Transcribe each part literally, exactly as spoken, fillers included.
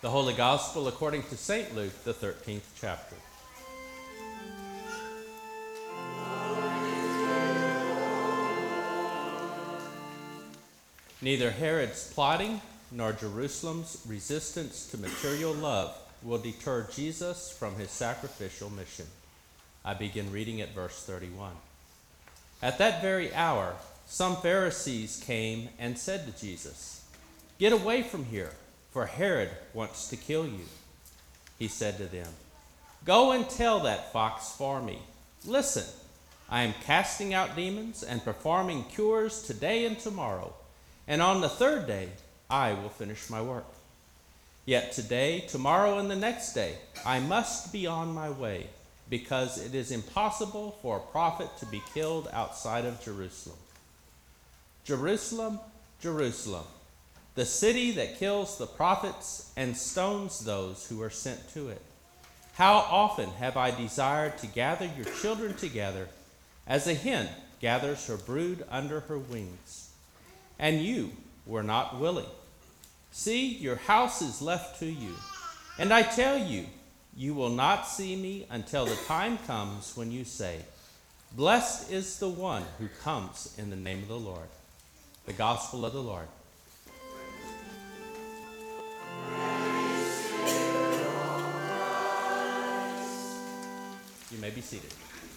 The Holy Gospel according to Saint Luke, the thirteenth chapter. Neither Herod's plotting nor Jerusalem's resistance to material love will deter Jesus from his sacrificial mission. I begin reading at verse thirty-one. At that very hour, some Pharisees came and said to Jesus, "Get away from here, for Herod wants to kill you." He said to them, "Go and tell that fox for me. Listen, I am casting out demons and performing cures today and tomorrow, and on the third day I will finish my work. Yet today, tomorrow, and the next day I must be on my way, because it is impossible for a prophet to be killed outside of Jerusalem. Jerusalem, Jerusalem, the city that kills the prophets and stones those who are sent to it. How often have I desired to gather your children together as a hen gathers her brood under her wings, and you were not willing. See, your house is left to you, and I tell you, you will not see me until the time comes when you say, 'Blessed is the one who comes in the name of the Lord.'" The Gospel of the Lord. You may be seated.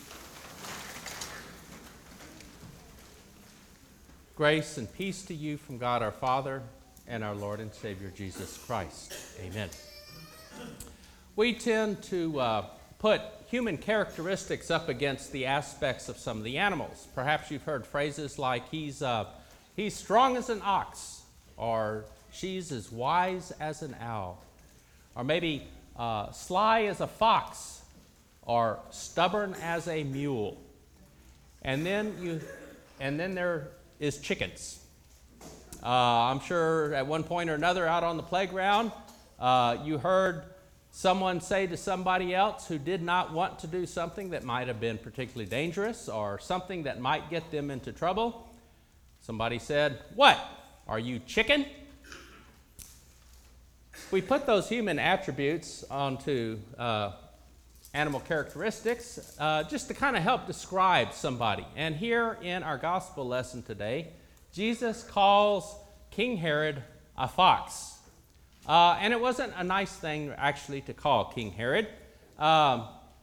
Grace and peace to you from God our Father and our Lord and Savior Jesus Christ. Amen. We tend to uh, put human characteristics up against the aspects of some of the animals. Perhaps you've heard phrases like, he's, uh, he's strong as an ox, or she's as wise as an owl, or maybe uh, sly as a fox, or stubborn as a mule. And then you, and then there is chickens. Uh, I'm sure at one point or another out on the playground, uh, you heard someone say to somebody else who did not want to do something that might have been particularly dangerous or something that might get them into trouble. Somebody said, "What? Are you chicken?" We put those human attributes onto uh, animal characteristics uh, just to kind of help describe somebody. And here in our gospel lesson today, Jesus calls King Herod a fox. Uh, and it wasn't a nice thing actually to call King Herod. Um,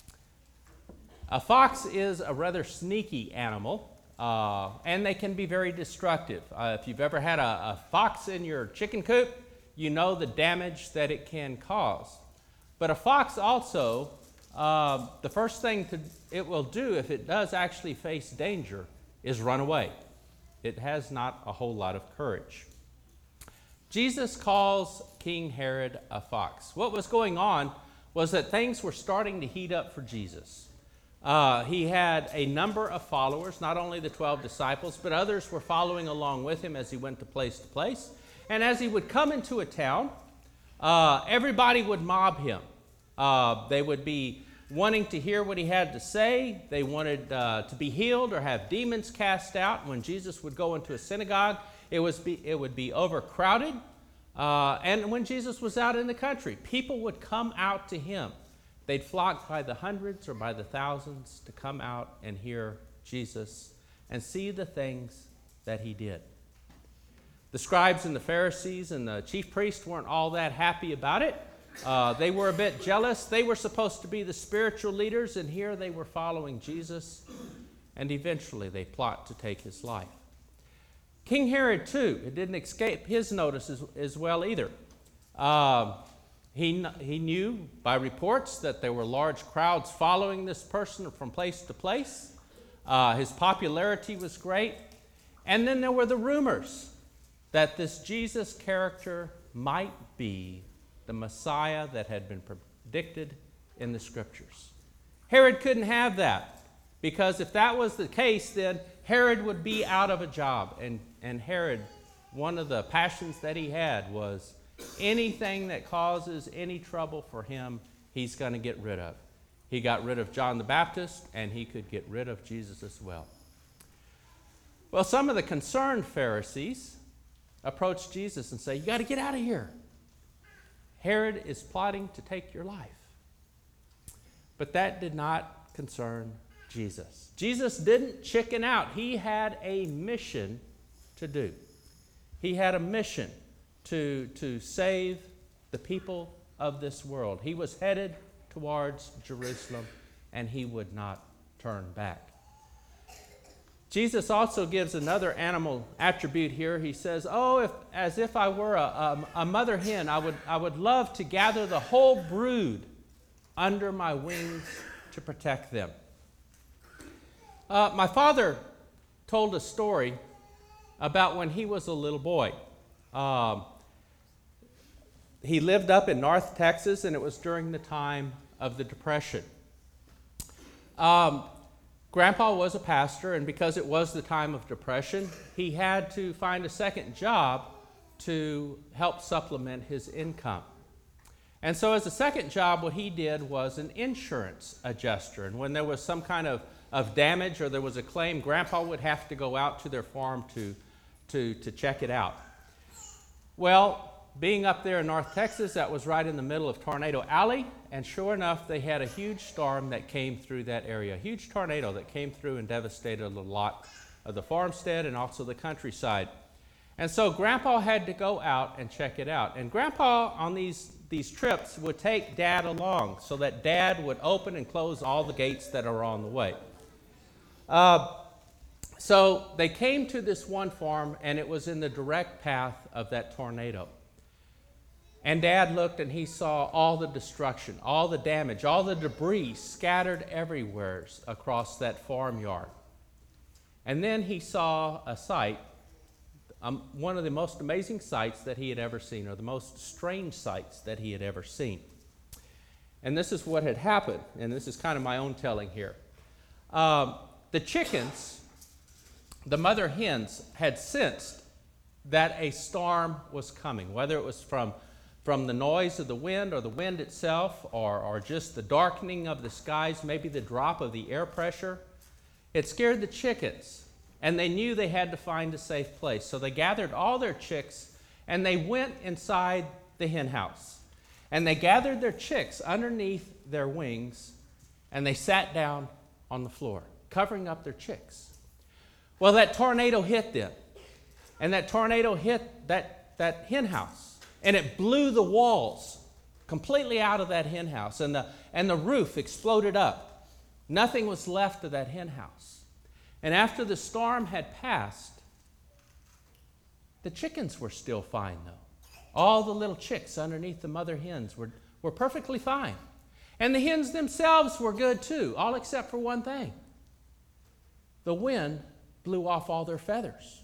a fox is a rather sneaky animal, uh, and they can be very destructive. Uh, if you've ever had a, a fox in your chicken coop, you know the damage that it can cause. But a fox also, Uh, the first thing to, it will do if it does actually face danger is run away. It has not a whole lot of courage. Jesus calls King Herod a fox. What was going on was that things were starting to heat up for Jesus. Uh, he had a number of followers, not only the twelve disciples, but others were following along with him as he went to place to place. And as he would come into a town, uh, everybody would mob him. Uh, they would be wanting to hear what he had to say. They wanted uh, to be healed or have demons cast out. When Jesus would go into a synagogue, it, was be, it would be overcrowded. Uh, and when Jesus was out in the country, people would come out to him. They'd flock by the hundreds or by the thousands to come out and hear Jesus and see the things that he did. The scribes and the Pharisees and the chief priests weren't all that happy about it. Uh, they were a bit jealous. They were supposed to be the spiritual leaders, and here they were following Jesus, and eventually they plot to take his life. King Herod, too, it didn't escape his notice as, as well either. Uh, he, he knew by reports that there were large crowds following this person from place to place. Uh, his popularity was great. And then there were the rumors that this Jesus character might be the Messiah that had been predicted in the Scriptures. Herod couldn't have that, because if that was the case, then Herod would be out of a job. And, and Herod, one of the passions that he had was anything that causes any trouble for him, he's going to get rid of. He got rid of John the Baptist, and he could get rid of Jesus as well. Well, some of the concerned Pharisees approached Jesus and say, "You got to get out of here. Herod is plotting to take your life. But that did not concern Jesus. Jesus didn't chicken out. He had a mission to do. He had a mission to, to save the people of this world. He was headed towards Jerusalem, and he would not turn back. Jesus also gives another animal attribute here. He says, oh, if, as if I were a, a, a mother hen, I would, I would love to gather the whole brood under my wings to protect them. Uh, my father told a story about when he was a little boy. Um, he lived up in North Texas, and it was during the time of the Depression. Um, Grandpa was a pastor, and because it was the time of Depression, he had to find a second job to help supplement his income. And so as a second job, what he did was an insurance adjuster. And when there was some kind of, of damage or there was a claim, Grandpa would have to go out to their farm to, to, to check it out. Well, being up there in North Texas, that was right in the middle of Tornado Alley, and sure enough, they had a huge storm that came through that area, a huge tornado that came through and devastated a lot of the farmstead and also the countryside. And so Grandpa had to go out and check it out. And Grandpa, on these, these trips, would take Dad along so that Dad would open and close all the gates that are on the way. Uh, so they came to this one farm, and it was in the direct path of that tornado. And Dad looked, and he saw all the destruction, all the damage, all the debris scattered everywhere across that farmyard. And then he saw a sight, um, one of the most amazing sights that he had ever seen, or the most strange sights that he had ever seen. And this is what had happened, and this is kind of my own telling here. Um, the chickens, the mother hens, had sensed that a storm was coming, whether it was from from the noise of the wind or the wind itself, or, or just the darkening of the skies, maybe the drop of the air pressure. It scared the chickens, and they knew they had to find a safe place. So they gathered all their chicks, and they went inside the hen house. And they gathered their chicks underneath their wings, and they sat down on the floor, covering up their chicks. Well, that tornado hit them, and that tornado hit that, that hen house. And it blew the walls completely out of that hen house, and the, and the roof exploded up. Nothing was left of that hen house. And after the storm had passed, the chickens were still fine, though. All the little chicks underneath the mother hens were, were perfectly fine. And the hens themselves were good, too, all except for one thing. The wind blew off all their feathers.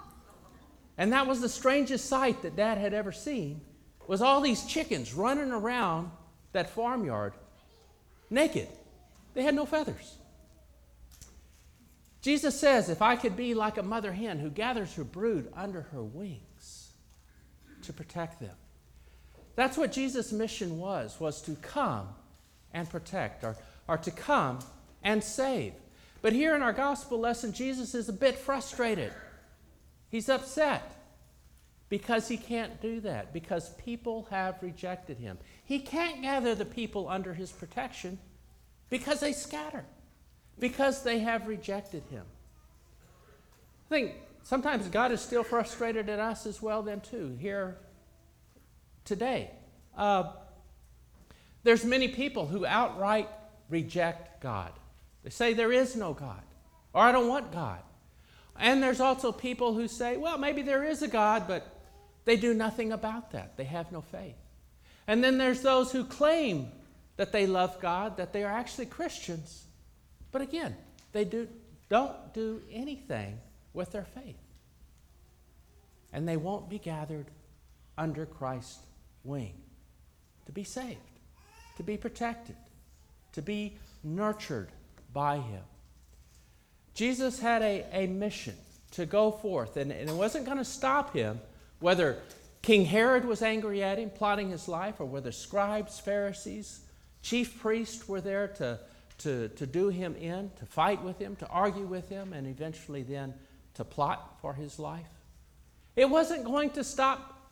And that was the strangest sight that Dad had ever seen, was all these chickens running around that farmyard naked. They had no feathers. Jesus says, if I could be like a mother hen who gathers her brood under her wings to protect them. That's what Jesus' mission was, was to come and protect, or, or to come and save. But here in our gospel lesson, Jesus is a bit frustrated. He's upset because he can't do that, because people have rejected him. He can't gather the people under his protection because they scatter, because they have rejected him. I think sometimes God is still frustrated at us as well then too, here today. Uh, there's many people who outright reject God. They say there is no God, or I don't want God. And there's also people who say, well, maybe there is a God, but they do nothing about that. They have no faith. And then there's those who claim that they love God, that they are actually Christians. But again, they do, don't do anything with their faith. And they won't be gathered under Christ's wing to be saved, to be protected, to be nurtured by him. Jesus had a, a mission to go forth, and, and it wasn't going to stop him whether King Herod was angry at him, plotting his life, or whether scribes, Pharisees, chief priests were there to, to, to do him in, to fight with him, to argue with him, and eventually then to plot for his life. It wasn't going to stop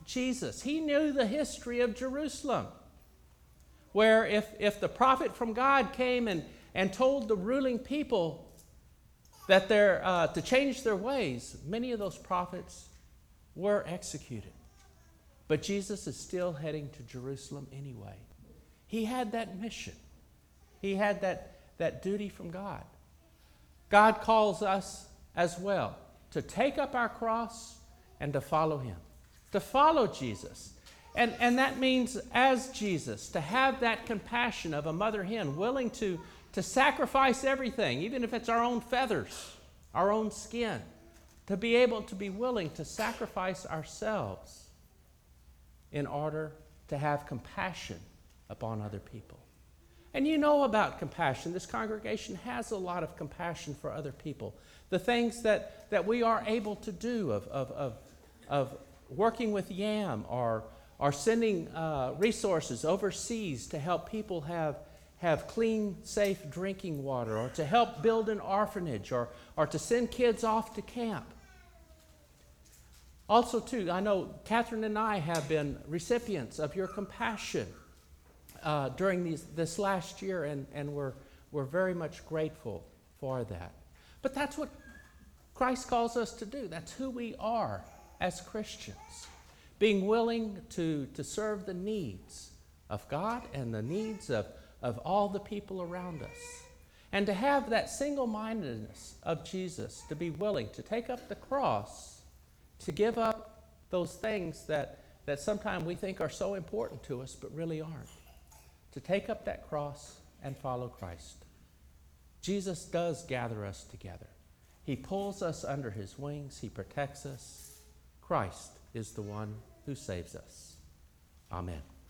Jesus. He knew the history of Jerusalem, where if, if the prophet from God came and, and told the ruling people that they're uh, to change their ways, many of those prophets were executed. But Jesus is still heading to Jerusalem anyway. He had that mission. He had that, that duty from God. God calls us as well to take up our cross and to follow him, to follow Jesus. And, and that means, as Jesus, to have that compassion of a mother hen, willing to, to sacrifice everything, even if it's our own feathers, our own skin, to be able to be willing to sacrifice ourselves in order to have compassion upon other people. And you know about compassion. This congregation has a lot of compassion for other people. The things that, that we are able to do of, of, of, of working with YAM or, or sending uh, resources overseas to help people have, have clean, safe drinking water, or to help build an orphanage, or, or to send kids off to camp. Also, too, I know Catherine and I have been recipients of your compassion uh, during these, this last year, and, and we're, we're very much grateful for that. But that's what Christ calls us to do. That's who we are as Christians, being willing to, to serve the needs of God and the needs of, of all the people around us, and to have that single-mindedness of Jesus, to be willing to take up the cross, to give up those things that, that sometimes we think are so important to us but really aren't, to take up that cross and follow Christ. Jesus does gather us together. He pulls us under his wings. He protects us. Christ is the one who saves us. Amen.